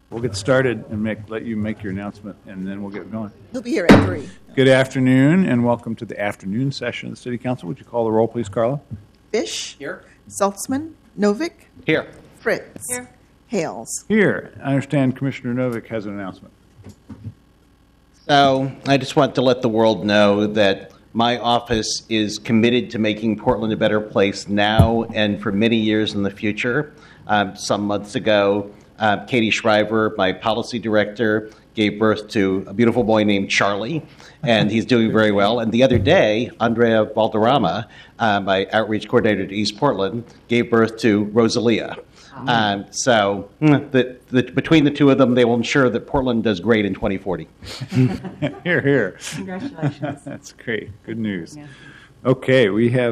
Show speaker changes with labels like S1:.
S1: We'll get started and let you make your announcement, and then we'll get going.
S2: He'll be here at 3.
S1: Good afternoon, and welcome to the afternoon session of the City Council. Would you call the roll, please, Carla?
S2: Fish.
S3: Here.
S2: Saltzman. Novick.
S3: Here.
S2: Fritz.
S4: Here.
S2: Hales.
S1: Here. I understand Commissioner Novick has an announcement.
S3: So I just want to let the world know that my office is committed to making Portland a better place now and for many years in the future. Some months ago, Katie Shriver, my policy director, gave birth to a beautiful boy named Charlie, and he's doing very well. And the other day, Andrea Valderrama, my outreach coordinator to East Portland, gave birth to Rosalia. So between the two of them, they will ensure that Portland does great in 2040.
S1: Here, here.
S4: Congratulations.
S1: That's great. Good news.
S4: Yeah.
S1: Okay, we have